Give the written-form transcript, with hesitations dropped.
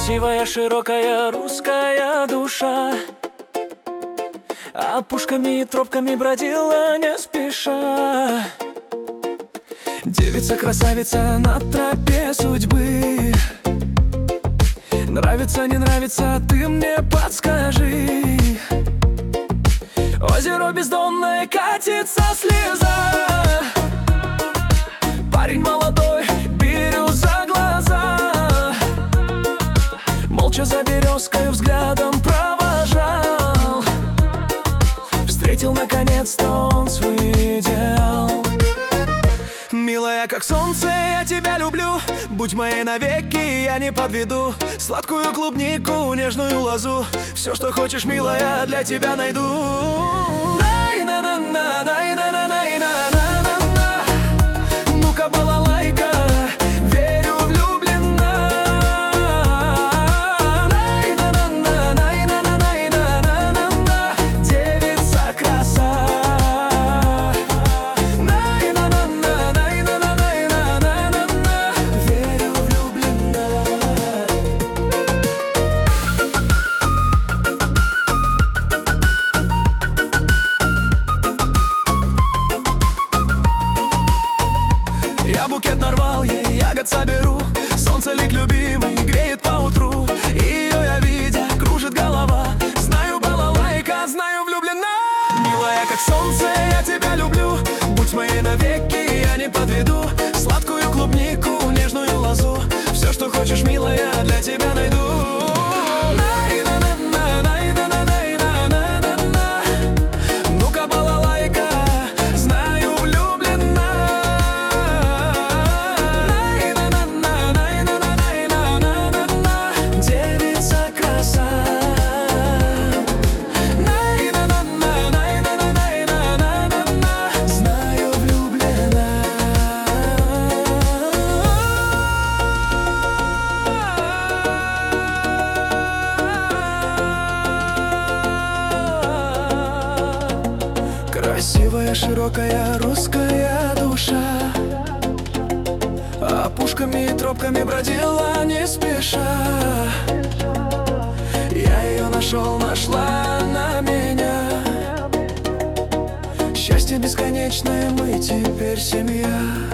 Красивая, широкая русская душа, опушками и тропками бродила не спеша. Девица-красавица на тропе судьбы. Нравится, не нравится, ты мне подскажи. Озеро бездонное, катится слеза. Парень молодой, беру за глаза. Молча за березкой взглядом провожал. Встретил наконец-то он свой идеал. Милая, как солнце, я тебя люблю. Будь моей навеки, я не подведу. Сладкую клубнику, нежную лозу. Все, что хочешь, милая, для тебя найду. Ну-ка, балалайка, верю, влюблена. Девица краса. Верю, влюблена. Я букет нарвал, ей ягод соберу. Солнце лик любимый греет поутру. Ее я видя, кружит голова. Знаю, балалайка, знаю, влюблена. Милая, как солнце, я тебя люблю. Будь моей навеки, я не подведу. Сладкую клубнику, нежную лозу. Все, что хочешь, милая, для тебя найду. Ну-ка, балалайка, знаю, влюблена. Девица краса. Знаю, влюблена. Красивая, широкая русская душа, опушками и тропками бродила не спеша. Я ее нашел, нашла на меня. Счастье бесконечное, мы теперь семья.